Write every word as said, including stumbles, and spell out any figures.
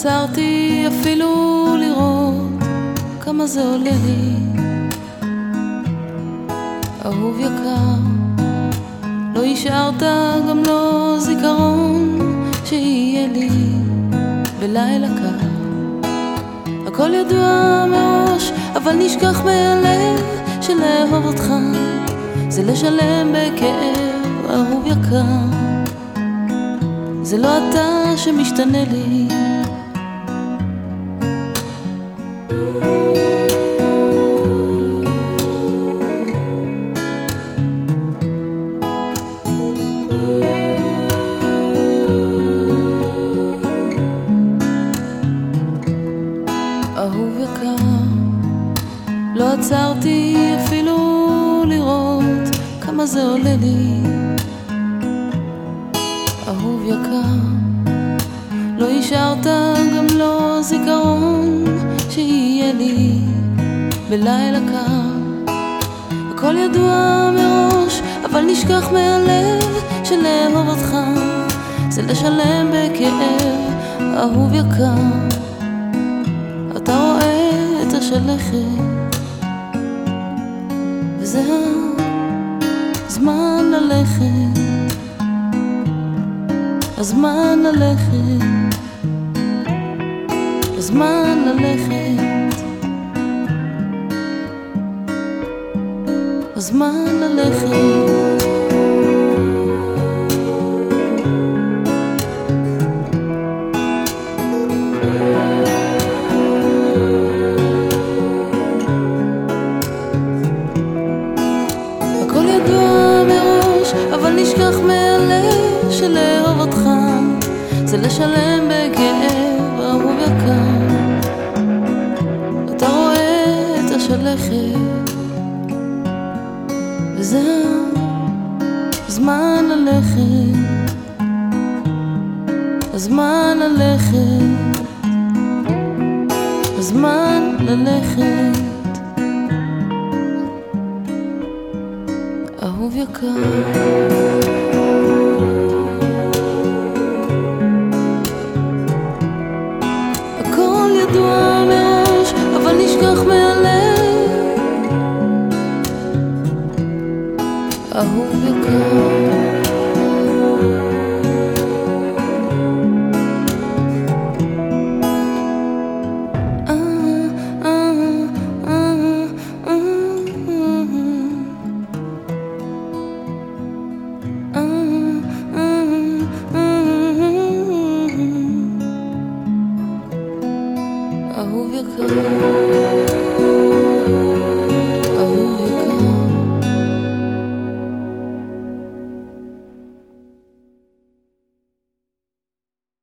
עצרתי אפילו לראות כמה זה עולה לי. אהוב יקר, לא השארת גם לא זיכרון שיהיה לי בלילה קר. הכל ידוע מראש, אבל נשכח מהלב שלאהוב אותך זה לשלם בכאב. אהוב יקר, זה לא אתה שמשתנה לי. אהוב יקר, לא עצרתי אפילו לראות כמה זה עולה לי. אהוב יקר, לא השארת גם לא זיכרון שיהיה לי בלילה קר. הכל ידוע מראש, אבל נשכח מהלב שלאהוב אותך זה לשלם בכאב. אהוב יקר, אתה רואה את השלכת וזה הזמן ללכת, הזמן ללכת, הזמן ללכת, הזמן ללכת. הכל ידוע מראש, אבל נשכח מהלב שלאהוב אותך זה לשלם בכאב. אהוב יקר, אתה רואה את השלכת וזה הזמן ללכת, הזמן ללכת, הזמן ללכת. אהוב יקר, הכל ידוע מראש, אבל נשכח מהלב. אהוב יקר, אהוב יקר.